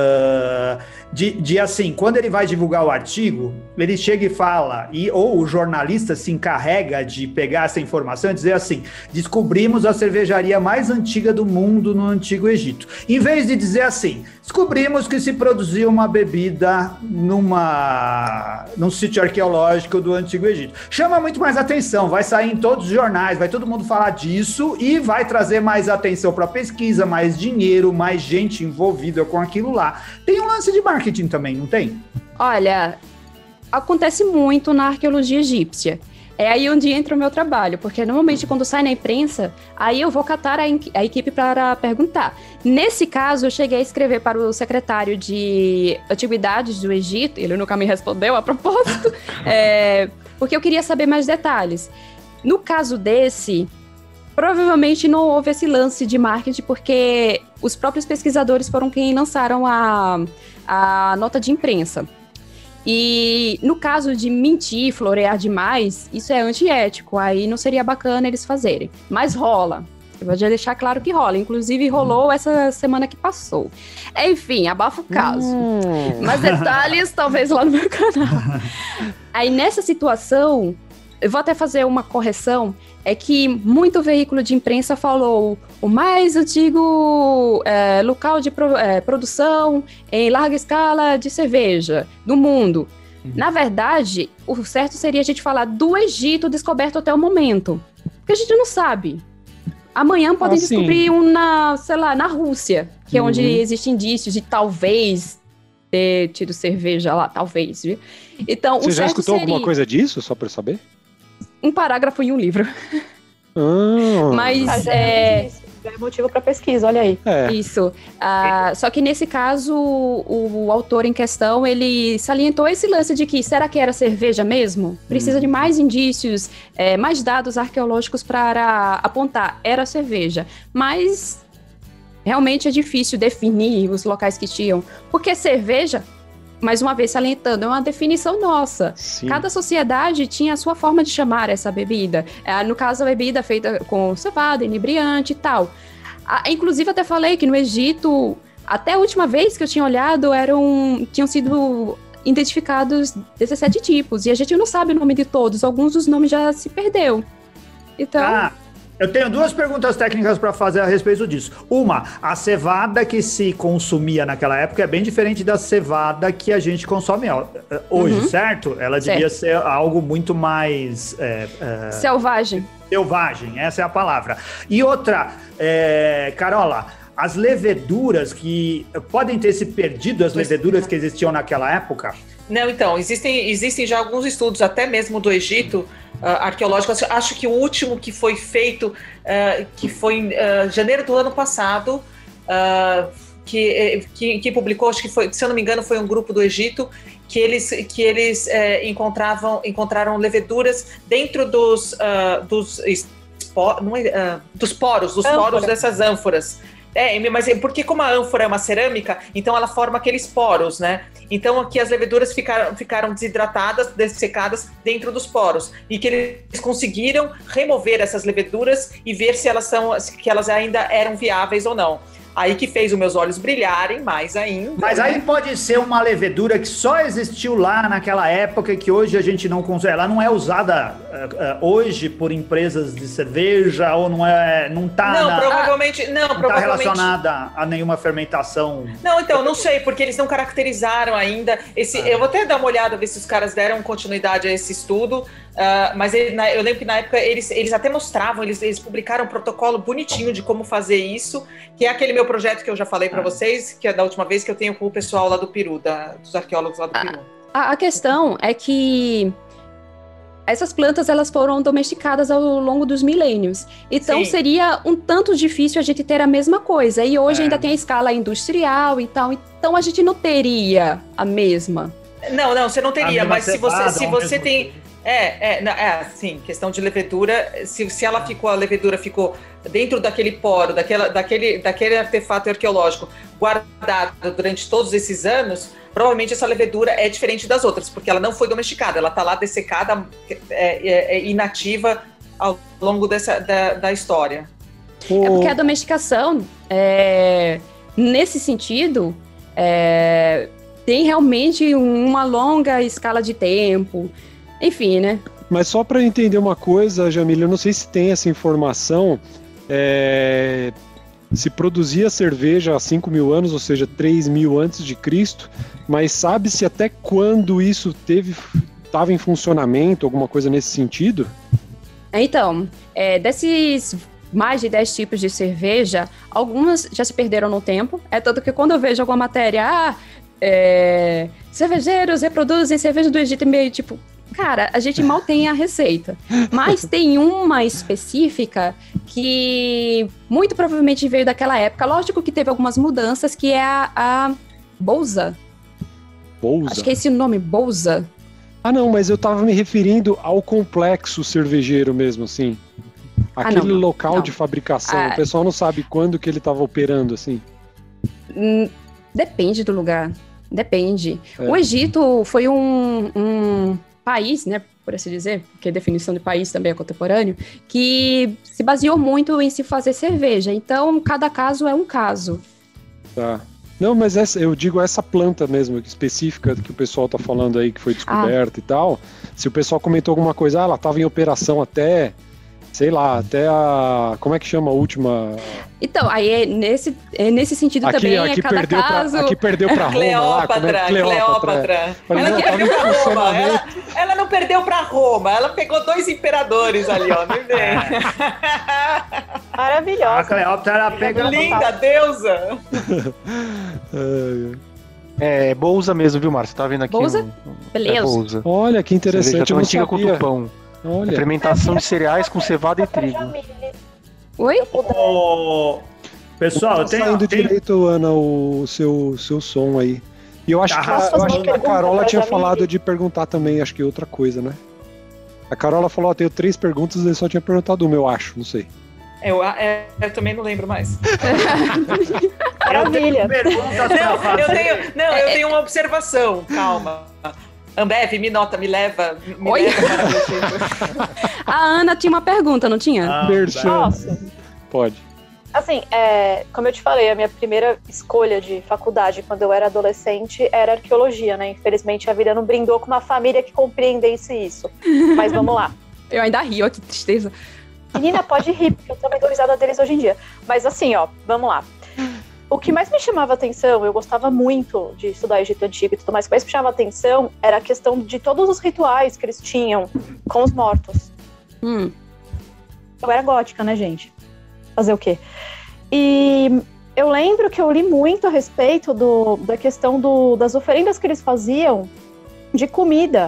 de assim, quando ele vai divulgar o artigo, ele chega e fala, ou o jornalista se encarrega de pegar essa informação e dizer assim, descobrimos a cervejaria mais antiga do mundo no Antigo Egito. Em vez de dizer assim, descobrimos que se produzia uma bebida num sítio arqueológico do Antigo Egito. Chama muito mais atenção, vai sair em todos os jornais, vai todo mundo falar disso e vai trazer mais atenção para a pesquisa, mais dinheiro, mais gente envolvida com aquilo lá. Tem um lance de marketing também, não tem? Olha, acontece muito na arqueologia egípcia. É aí onde entra o meu trabalho, porque normalmente quando sai na imprensa, aí eu vou catar a equipe para perguntar. Nesse caso, eu cheguei a escrever para o secretário de Antiguidades do Egito, ele nunca me respondeu a propósito, porque eu queria saber mais detalhes. No caso desse, provavelmente não houve esse lance de marketing, porque os próprios pesquisadores foram quem lançaram a nota de imprensa. E no caso de mentir, florear demais, isso é antiético, aí não seria bacana eles fazerem. Mas rola. Eu vou já deixar claro que rola. Inclusive, rolou essa semana que passou. Enfim, abafa o caso. Mas detalhes, talvez lá no meu canal. Aí, nessa situação, eu vou até fazer uma correção, é que muito veículo de imprensa falou o mais antigo local de produção em larga escala de cerveja do mundo. Na verdade, o certo seria a gente falar do Egito descoberto até o momento. Porque a gente não sabe. Amanhã podem descobrir na Rússia, que é onde existem indícios de talvez ter tido cerveja lá, talvez, viu? Então, você já escutou alguma coisa disso, só para eu saber? Um parágrafo em um livro. Mas É motivo para pesquisa, olha aí. Isso. Só que nesse caso, o autor em questão, ele salientou esse lance de que, será que era cerveja mesmo? Precisa de mais indícios, mais dados arqueológicos para apontar. Era cerveja. Mas realmente é difícil definir os locais que tinham. Porque cerveja, mais uma vez salientando, é uma definição nossa. Sim. Cada sociedade tinha a sua forma de chamar essa bebida. No caso, a bebida feita com cevada, inebriante e tal. Inclusive, até falei que no Egito, até a última vez que eu tinha olhado, tinham sido identificados 17 tipos. E a gente não sabe o nome de todos. Alguns dos nomes já se perdeu. Então... eu tenho 2 perguntas técnicas para fazer a respeito disso. Uma, a cevada que se consumia naquela época é bem diferente da cevada que a gente consome hoje, certo? Ela devia ser algo muito mais... selvagem. Selvagem, essa é a palavra. E outra, Carola, as leveduras que... Podem ter se perdido as leveduras que existiam naquela época? Não, então, existem já alguns estudos, até mesmo do Egito, arqueológicos. Acho que o último que foi feito, que foi em janeiro do ano passado, que publicou, acho que foi, se eu não me engano, foi um grupo do Egito, que eles encontraram leveduras dentro dos poros dessas ânforas. Mas porque como a ânfora é uma cerâmica, então ela forma aqueles poros, né? Então aqui as leveduras ficaram desidratadas, dessecadas dentro dos poros. E que eles conseguiram remover essas leveduras e ver se elas ainda eram viáveis ou não. Aí que fez os meus olhos brilharem mais ainda. Mas aí pode ser uma levedura que só existiu lá naquela época e que hoje a gente não consegue. Ela não é usada hoje por empresas de cerveja ou não tá provavelmente relacionada a nenhuma fermentação. Não, então, não sei, porque eles não caracterizaram ainda. Eu vou até dar uma olhada, ver se os caras deram continuidade a esse estudo. Mas eu lembro que na época eles até mostravam, eles publicaram um protocolo bonitinho de como fazer isso, que é aquele meu projeto que eu já falei para vocês, que é da última vez, que eu tenho com o pessoal lá do Peru, dos arqueólogos lá do Peru. A questão é que essas plantas, elas foram domesticadas ao longo dos milênios. Então, seria um tanto difícil a gente ter a mesma coisa. E hoje ainda tem a escala industrial e tal. Então, a gente não teria a mesma. Não, você não teria. Mas se você tem... sim, questão de levedura, se a levedura ficou dentro daquele poro, daquele artefato arqueológico guardado durante todos esses anos, provavelmente essa levedura é diferente das outras, porque ela não foi domesticada, ela está lá dessecada, inativa ao longo da história. É porque a domesticação, nesse sentido, tem realmente uma longa escala de tempo. Enfim, né? Mas só para entender uma coisa, Jamile, eu não sei se tem essa informação, se produzia cerveja há 5.000 anos, ou seja, 3.000 antes de Cristo, mas sabe-se até quando isso estava em funcionamento, alguma coisa nesse sentido? Então, desses mais de 10 tipos de cerveja, algumas já se perderam no tempo, tanto que quando eu vejo alguma matéria, cervejeiros reproduzem cerveja do Egito, meio tipo... Cara, a gente mal tem a receita, mas tem uma específica que muito provavelmente veio daquela época. Lógico que teve algumas mudanças, que é a Bolsa. Bolsa? Acho que é esse o nome, Bolsa. Ah, não, mas eu tava me referindo ao complexo cervejeiro mesmo, assim. Aquele local de fabricação. O pessoal não sabe quando que ele tava operando, assim. Depende do lugar. Depende. O Egito foi um país, né, por assim dizer, porque a definição de país também é contemporâneo, que se baseou muito em se fazer cerveja. Então, cada caso é um caso. Tá. Não, mas eu digo essa planta mesmo, específica, que o pessoal tá falando aí, que foi descoberta e tal. Se o pessoal comentou alguma coisa, ela tava em operação até... sei lá, até a... como é que chama a última? Então, aí nesse sentido também aqui cada caso... Aqui perdeu pra Roma. Cleópatra. Ela perdeu pra Roma. Ela não perdeu pra Roma. Ela pegou 2 imperadores ali, ó. Não vem. Maravilhosa. A Cleópatra, ela pega... Linda, deusa. Bolsa mesmo, viu, Márcio? Você tá vendo aqui? Bolsa? Beleza. Bolsa. Olha, que interessante. Cerveja tão antiga quanto o pão. Olha. Fermentação de cereais com cevada e trigo. Oi? Pessoal, eu tenho... Saindo direito, Ana, o seu som aí. E eu acho que a Carola tinha falado de perguntar também, acho que outra coisa, né? A Carola falou, tenho 3 perguntas, ele só tinha perguntado uma, eu acho, não sei. Eu também não lembro mais. Maravilha. Eu tenho uma observação, calma. Ambev, me leva para o A Ana tinha uma pergunta, não tinha? Nossa. Pode. Assim, como eu te falei, a minha primeira escolha de faculdade quando eu era adolescente era arqueologia, né? Infelizmente a vida não brindou com uma família que compreendesse isso. Mas vamos lá. Eu ainda rio, que tristeza. Menina, pode rir, porque eu também dou risada deles hoje em dia. Mas assim, vamos lá. O que mais me chamava atenção, eu gostava muito de estudar Egito Antigo e tudo mais, o que mais me chamava atenção era a questão de todos os rituais que eles tinham com os mortos. Eu era gótica, né, gente? Fazer o quê? E eu lembro que eu li muito a respeito da questão das oferendas que eles faziam de comida,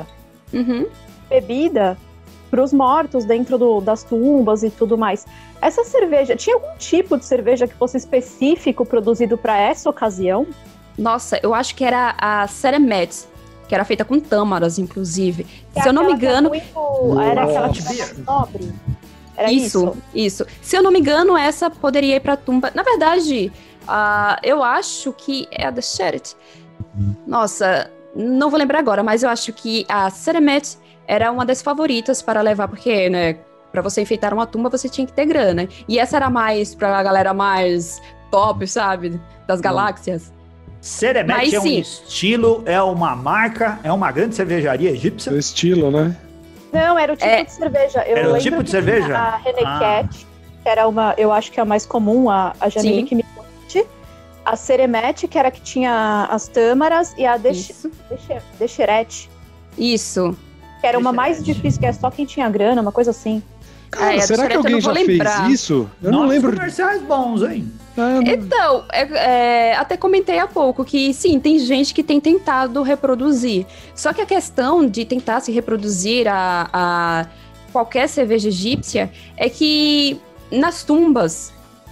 bebida, para os mortos dentro das tumbas e tudo mais. Essa cerveja, tinha algum tipo de cerveja que fosse específico produzido para essa ocasião? Nossa, eu acho que era a Seremet, que era feita com tâmaras, inclusive. Se eu não me engano... Era aquela que era nobre? Era isso. Se eu não me engano, essa poderia ir para a tumba. Na verdade, eu acho que é a The Sheret. Nossa, não vou lembrar agora, mas eu acho que a Seremet era uma das favoritas para levar, porque, né, para você enfeitar uma tumba, você tinha que ter grana. E essa era mais pra galera mais top, sabe? Das galáxias. Seremet é um estilo, é uma marca, é uma grande cervejaria egípcia. O estilo, né? Não, era o tipo de cerveja. Era o tipo de cerveja? A Henneket, que era eu acho que é a mais comum, a Jamile que me conte. A Seremet, que era a que tinha as tâmaras, e a Desheret. Isso. Que era uma mais difícil, que é só quem tinha grana, uma coisa assim. Cara, será que alguém já fez isso? Eu não lembro. Comerciais bons, hein? Então, até comentei há pouco que sim, tem gente que tem tentado reproduzir. Só que a questão de tentar se reproduzir a qualquer cerveja egípcia é que nas tumbas,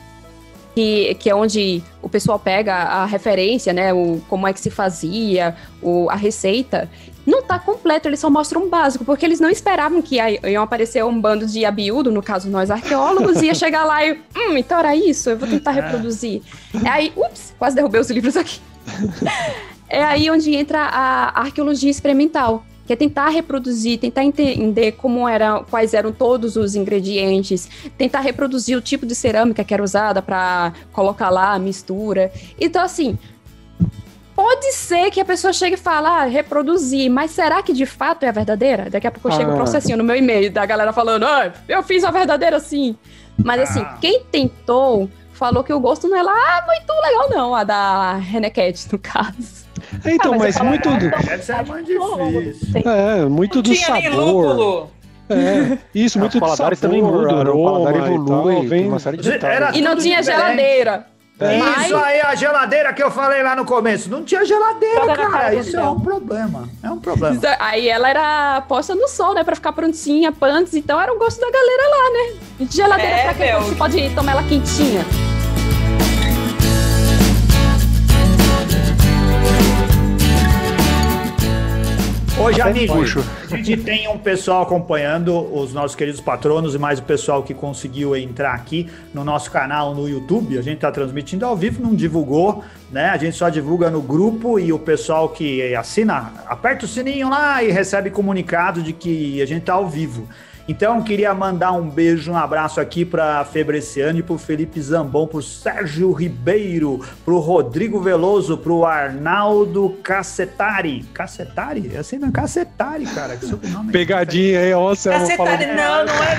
que é onde o pessoal pega a referência, né, como é que se fazia, a receita, não tá completo, eles só mostram um básico, porque eles não esperavam que iam aparecer um bando de abiúdo, no caso nós arqueólogos, ia chegar lá e, então era isso, eu vou tentar reproduzir. É aí, quase derrubei os livros aqui. É aí onde entra a arqueologia experimental, que é tentar reproduzir, tentar entender quais eram todos os ingredientes, tentar reproduzir o tipo de cerâmica que era usada para colocar lá a mistura. Então, assim, pode ser que a pessoa chegue e fale, reproduzir, mas será que de fato é a verdadeira? Daqui a pouco chega um processinho no meu e-mail da galera falando, eu fiz a verdadeira sim. Mas assim, quem tentou falou que o gosto não é lá muito legal não, a da Henneket, no caso. Então, mas muito do... Deve ser mais difícil. Muito do sabor. Nem lúpulo. Isso, muito do sabor, também muda, aroma, o paladar evolui, vem uma série de detalhes. E não tinha geladeira. Isso aí, a geladeira que eu falei lá no começo. Não tinha geladeira, cara. Isso é um problema. Aí ela era posta no sol, né? Pra ficar prontinha, antes. Então era o gosto da galera lá, né? Geladeira pra que você pode tomar ela quentinha. Hoje, amigos, a gente tem um pessoal acompanhando, os nossos queridos patronos e mais o pessoal que conseguiu entrar aqui no nosso canal no YouTube. A gente está transmitindo ao vivo, não divulgou, né? A gente só divulga no grupo e o pessoal que assina, aperta o sininho lá e recebe comunicado de que a gente está ao vivo. Então, queria mandar um beijo, um abraço aqui para Febreciane, para o Felipe Zambon, para o Sérgio Ribeiro, para o Rodrigo Veloso, para o Arnaldo Cassetari. Cassetari? É assim, não é Cassetari, cara. Que sobrenome pegadinha aí, ó. Cassetari, não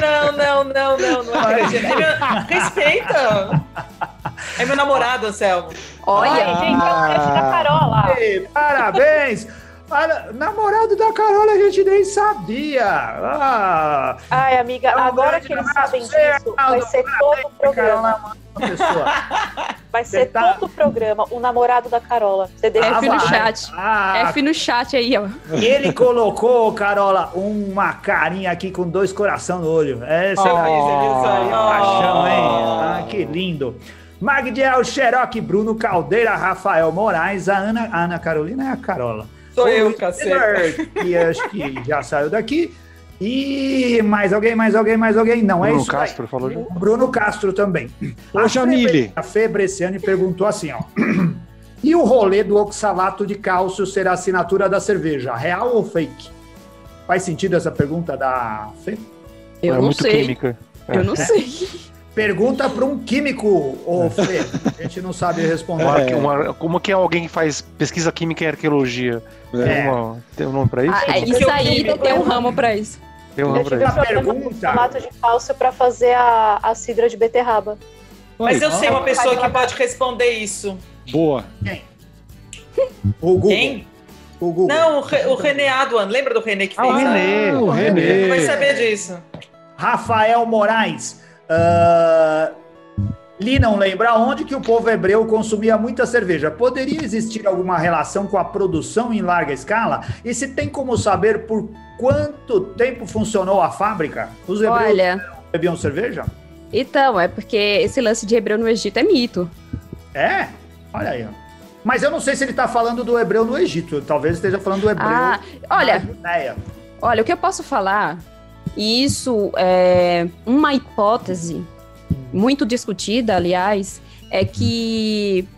é. Respeita. É meu namorado, Anselmo. Olha, gente, é o chefe da Carola. Parabéns! Namorado da Carola a gente nem sabia. Ai, amiga, agora que eles sabem disso, vai ser todo o programa. Vai ser todo o programa, o namorado da Carola. Você F no chat. F no chat aí, ó. Ele colocou, Carola, uma carinha aqui com 2 corações no olho. Essa é paixão, hein? Que lindo. Magdiel, Xeroque, Bruno Caldeira, Rafael Moraes, a Ana Carolina é a Carola. Sou eu, cacete. Que acho que já saiu daqui. E mais alguém? Não, é Bruno isso. Castro falou já. Bruno Castro também. Ô, Jamile. A Fê Bresciani perguntou assim, ó. E o rolê do oxalato de cálcio ser a assinatura da cerveja, real ou fake? Faz sentido essa pergunta da Fê? Eu É não muito sei. química. Eu não sei. Pergunta para um químico, ô Fê. A gente não sabe responder. Como que é alguém que faz pesquisa química em arqueologia? Tem um nome pra isso? Isso aí tem um ramo pra isso. Tem um Eu nome tive pra um isso. problema com oxalato de cálcio pra fazer a cidra de beterraba. Mas eu sei uma pessoa que pode responder isso. Boa. Quem? O Google. Quem? O Google. Não, o René Aduan. Lembra do René que fez? O René. Vai saber disso. Rafael Moraes. Li não lembra onde que o povo hebreu consumia muita cerveja. Poderia existir alguma relação com a produção em larga escala? E se tem como saber por quanto tempo funcionou a fábrica? Os hebreus bebiam cerveja? Então, é porque esse lance de hebreu no Egito é mito. É? Olha aí, ó. Mas eu não sei se ele está falando do hebreu no Egito. Talvez esteja falando do hebreu na Judéia. Olha, o que eu posso falar, e isso é uma hipótese muito discutida, aliás, é que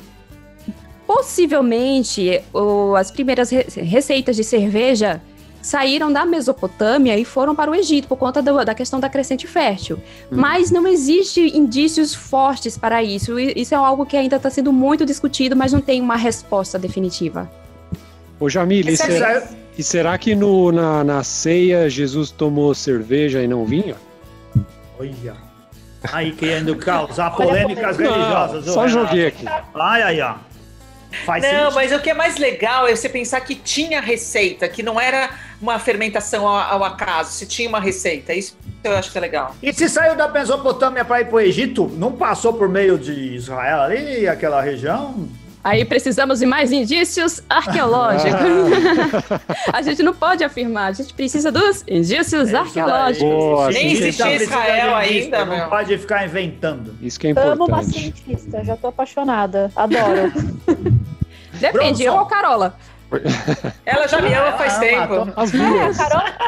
possivelmente as primeiras receitas de cerveja saíram da Mesopotâmia e foram para o Egito por conta da questão da crescente fértil. Mas não existe indícios fortes para isso. Isso é algo que ainda está sendo muito discutido, mas não tem uma resposta definitiva. Ô, Jamile, será que na ceia Jesus tomou cerveja e não vinho? Olha. Aí querendo causar polêmicas religiosas. Só joguei aqui. Aí, ó. Não, mas o que é mais legal é você pensar que tinha receita, que não era uma fermentação ao acaso, se tinha uma receita. Isso eu acho que é legal. E se saiu da Mesopotâmia para ir pro Egito, não passou por meio de Israel ali, aquela região? Aí precisamos de mais indícios arqueológicos. A gente não pode afirmar, a gente precisa dos indícios arqueológicos. Boa, nem existia Israel ainda, não meu. pode ficar inventando. Isso que é importante. Amo uma cientista, já tô apaixonada, adoro. Depende, eu ou Carola? Ela já me ama faz tempo. As duas.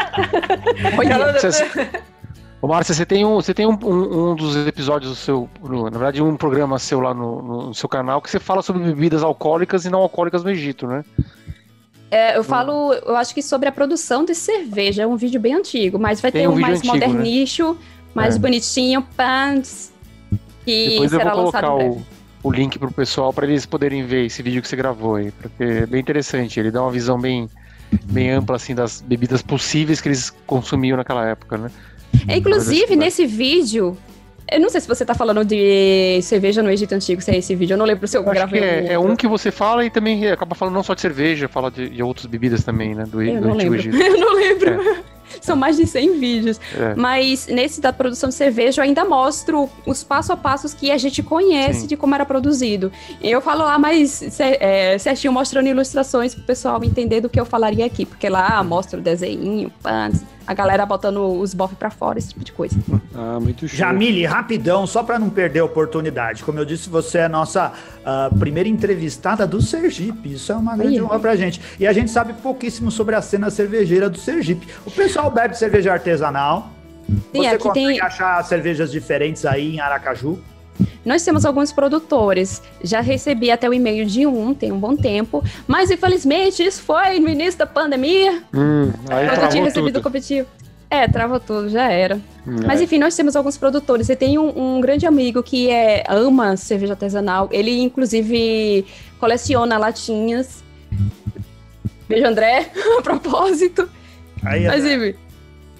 Ô, Márcia, você tem um dos episódios do seu, na verdade, um programa seu lá no seu canal que você fala sobre bebidas alcoólicas e não alcoólicas no Egito, né? Eu acho que sobre a produção de cerveja, é um vídeo bem antigo, mas vai ter um mais antigo, modernicho, mais bonitinho, pants, que depois será eu vou lançado colocar em breve. o link pro pessoal para eles poderem ver esse vídeo que você gravou aí, porque é bem interessante, ele dá uma visão bem ampla assim das bebidas possíveis que eles consumiam naquela época, né? Inclusive, nesse vídeo, eu não sei se você tá falando de cerveja no Egito Antigo, se é esse vídeo, eu não lembro se eu gravei. É um que você fala e também acaba falando não só de cerveja, fala de outras bebidas também, né? Do Antigo Egito. Eu não lembro. São mais de 100 vídeos. Mas nesse da produção de cerveja, eu ainda mostro os passo a passos que a gente conhece de como era produzido. Eu falo lá mais certinho, mostrando ilustrações pro pessoal entender do que eu falaria aqui. Porque lá mostra o desenho, pants, a galera botando os bofs pra fora, esse tipo de coisa. Muito show. Jamile, rapidão, só para não perder a oportunidade. Como eu disse, você é a nossa primeira entrevistada do Sergipe. Isso é uma grande honra pra gente. E a gente sabe pouquíssimo sobre a cena cervejeira do Sergipe. O pessoal bebe cerveja artesanal. Sim, você aqui consegue achar cervejas diferentes aí em Aracaju? Nós temos alguns produtores. Já recebi até o e-mail de tem um bom tempo. Mas, infelizmente, isso foi no início da pandemia. Aí quando eu tinha recebido tudo. o competitivo. Travou tudo, já era. Mas, enfim, nós temos alguns produtores. Eu tenho um grande amigo que ama cerveja artesanal. Ele, inclusive, coleciona latinhas. Beijo, André, a propósito. Aí, mas, enfim.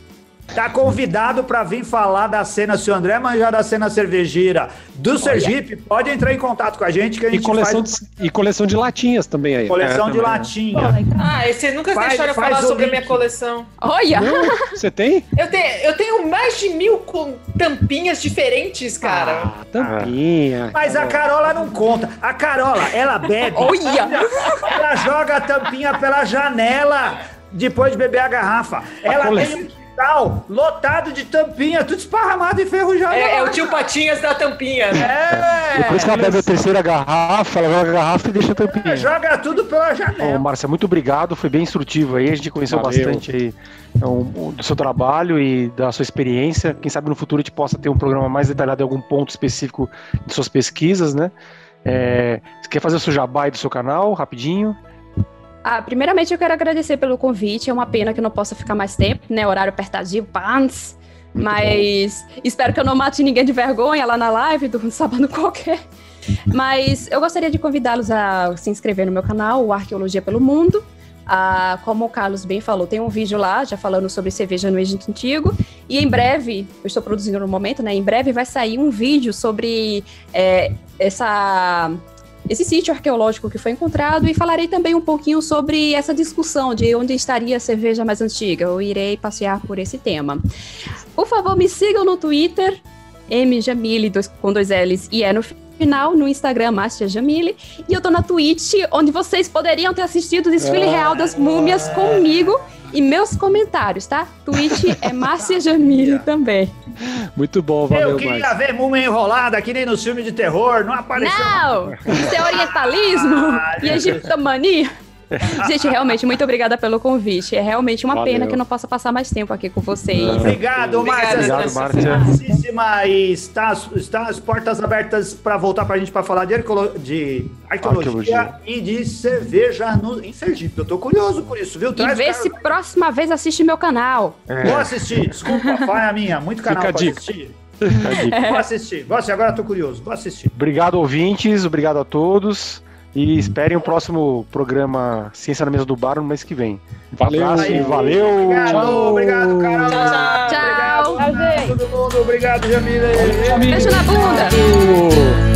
Tá convidado para vir falar da cena, se o André manjar da cena cervejeira do Sergipe, pode entrar em contato com a gente que a gente e coleção de latinhas também aí. Coleção de latinha. Você nunca deixaram eu falar sobre a minha coleção. Olha! Você tem? Eu tenho mais de 1000 tampinhas diferentes, cara. Tampinha. Mas a Carola não conta. A Carola, ela bebe. Olha! Ela joga a tampinha pela janela depois de beber a garrafa. Ela tem um lotado de tampinha, tudo esparramado e enferrujado. É o tio Patinhas da tampinha. Depois que ela bebe a terceira garrafa, ela joga a garrafa e deixa a tampinha. Joga tudo pela janela. Bom, Márcia, muito obrigado, foi bem instrutivo aí, a gente conheceu bastante aí do seu trabalho e da sua experiência. Quem sabe no futuro a gente possa ter um programa mais detalhado em algum ponto específico de suas pesquisas, né? Você quer fazer o seu jabá aí do seu canal, rapidinho? Primeiramente eu quero agradecer pelo convite, é uma pena que eu não possa ficar mais tempo, né, horário apertadinho, pants, mas espero que eu não mate ninguém de vergonha lá na live do sábado qualquer, mas eu gostaria de convidá-los a se inscrever no meu canal, o Arqueologia pelo Mundo. Como o Carlos bem falou, tem um vídeo lá, já falando sobre cerveja no Egito Antigo, e em breve, eu estou produzindo no momento, né, em breve vai sair um vídeo sobre esse sítio arqueológico que foi encontrado, e falarei também um pouquinho sobre essa discussão de onde estaria a cerveja mais antiga. Eu irei passear por esse tema. Por favor, me sigam no Twitter, mjamile com 2 L's e no final, no Instagram, Márcia Jamile, e eu tô na Twitch, onde vocês poderiam ter assistido o desfile real das múmias comigo e meus comentários, tá? Twitch é Márcia Jamile também. Muito bom, valeu, Eu queria ver múmia enrolada, que nem no filme de terror, não apareceu. Não! Isso é orientalismo e egiptomania. Gente, realmente, muito obrigada pelo convite. É realmente uma pena que eu não possa passar mais tempo aqui com vocês. Obrigado, Márcia. Obrigado, Márcia. E está as portas abertas para voltar para a gente para falar de arqueologia e de cerveja em Sergipe. Eu tô curioso por isso, viu? E vê se próxima vez assiste meu canal. Vou assistir, desculpa, falha minha. Muito canal para assistir. Vou assistir. Agora eu tô curioso, vou assistir. Obrigado, ouvintes, obrigado a todos. E esperem o próximo programa Ciência na Mesa do Bar no mês que vem. Valeu, valeu. Obrigado, Carol. Tchau. Obrigado, todo mundo. Obrigado, Jamila. Beijo na bunda.